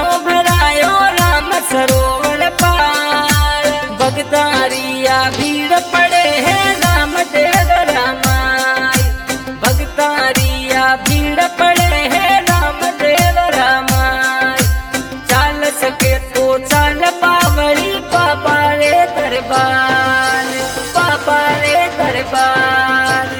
भरायो राम सरोवर पार। भगतारिया भीड़ पड़े है राम देव रामाय। भगतारिया भीड़ पड़े है राम देव रामाय। चाल सके तो चाल पावड़ी पापा रे दरबार, पापा रे दरबार।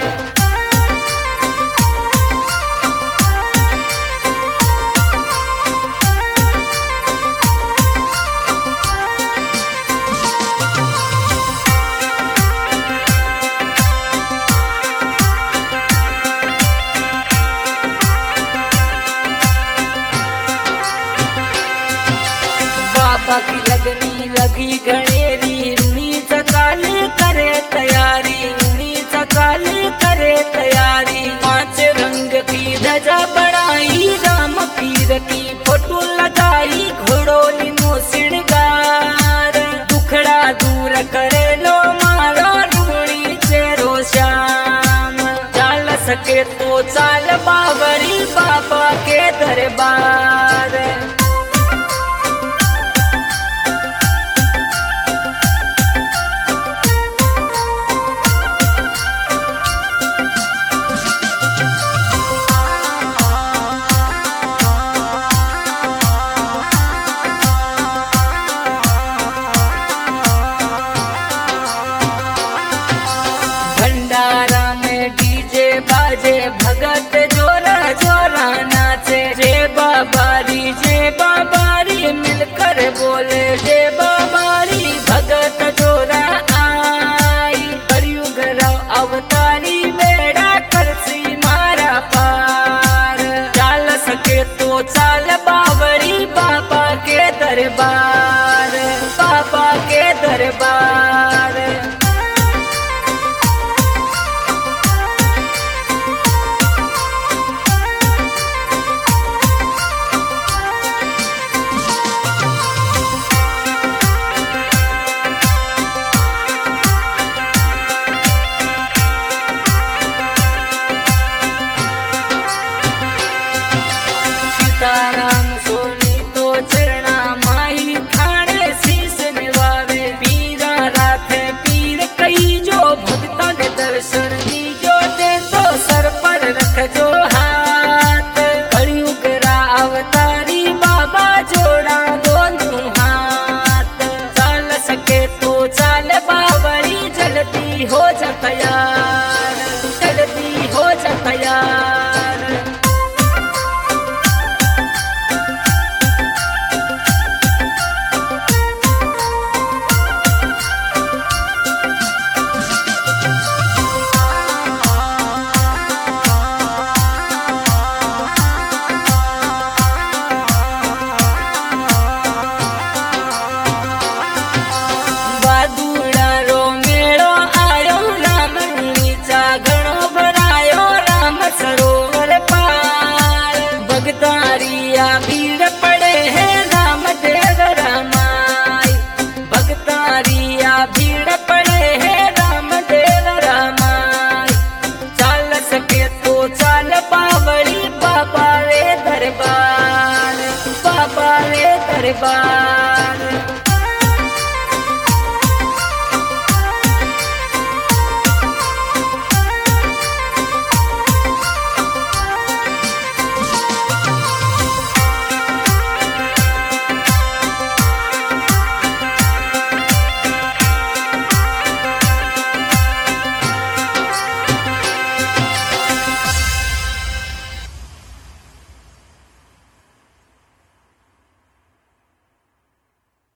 बाबा की लगनी लगी गणेरी, रुनी चकाली करे तैयारी, रुनी चकाली करे तैयारी। 5 रंग की ध्वजा बनाई राम पीर की, फोटो लगाई घोड़ोली नो श्रृंगार। दुखड़ा दूर करे लो मारो रूड़ी चेरो श्याम। चाल सके तो चाल बावरी बाबा के दरबार। भंडारा में डीजे बाजे, भगत जोरा जोरा नाचे। जय बाबारी जय बाबारी मिलकर बोले जय बाबारी। भगत जोरा आई कलयुग रव अवतारी, बेड़ा करसी मारा पार। चाल सके तो चाल बावरी बाबा के दरबार, बाबा के दरबार। सीताराम सोनी तो चरणा माही, थाने शीस निवावे। पीरा राथे पीर कई जो भक्तन दर्शन दीजो, दे तो सर पर रख जो हाथ। कलयुग रा अवतारी बाबा जोड़ा दोनों हाथ। चाल सके तो चाल बावरी, जल्दी हो जा तैयार, जल्दी हो जा तैयार। बादुड़ा रो मेड़ो आयो राम नीचा, घणो भरायो राम सरोवर पार। भगतारिया भीड़ पड़े है राम देव रामाय। भगतारिया भीड़ पड़े है राम देव रामाय। चाल सके तो चाल पावड़ी बाबा रे दरबार, बाबा रे दरबार।